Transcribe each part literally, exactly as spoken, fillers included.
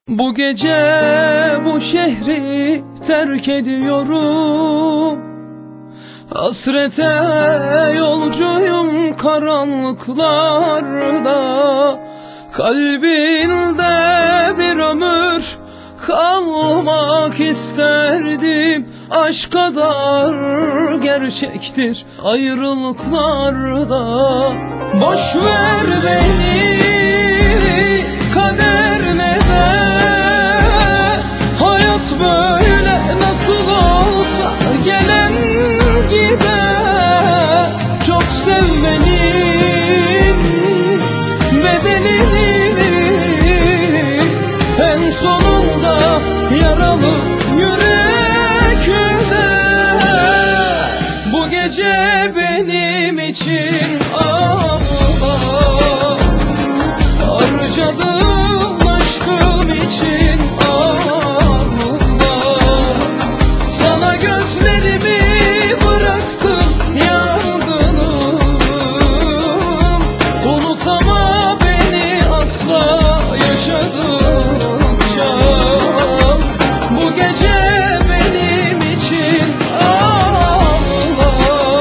Bu gece bu şehri terk ediyorum. Hasrete yolcuyum karanlıklarda. Kalbinde bir ömür kalmak isterdim. Aşk kadar gerçektir ayrılıklarda. Boş ver beni, kader ne der? Hayat böyle, nasıl olsa gelen gider. Çok sevmenin bedelini en sonunda yaralı yürek öder. Bu gece benim için ağla, harcadım aşkım için ağla. Sana gözlerimi bıraktım yangınım. Unutama beni asla yaşadıkça. Bu gece benim için ağla,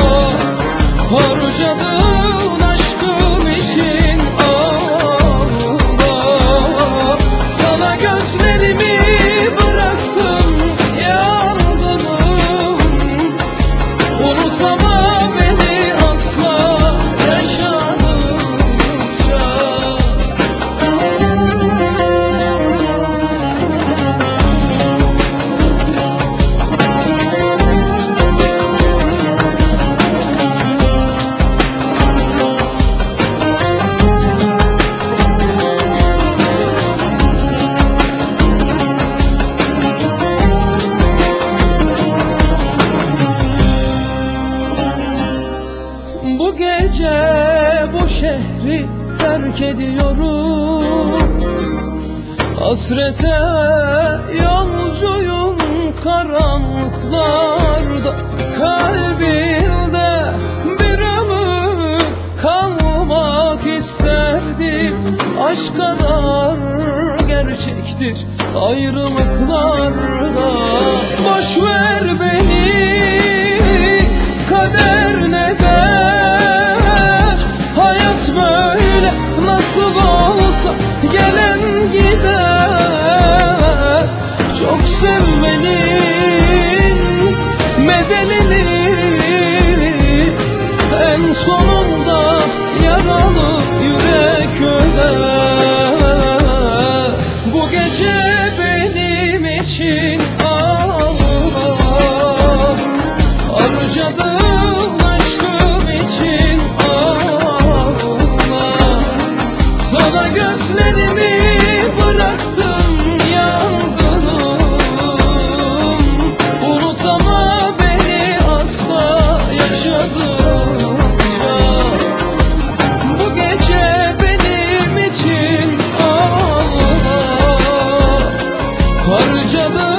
harcadığın aşkım için ağla. Sana gözlerimi bıraktım yangınım. Unutama beni asla yaşadıkça. Bu gece bu şehri terk ediyorum. Hasrete yolcuyum karanlıklarda. Kalbinde bir ömür kalmak isterdim. Aşk kadar gerçektir ayrılıklarda. Boş ver beni, kader ne der? Hayat böyle, nasıl olsa gelen gider. Çok sevmenin bedelini en sonunda yaralı yürek öder. Bu gece benim için ağla, harcadım aşkım için ağla. Sana gözlerimi bıraktım yangınım. Unutama beni asla yaşadıkça. Bu gece benim için ağla, harcadım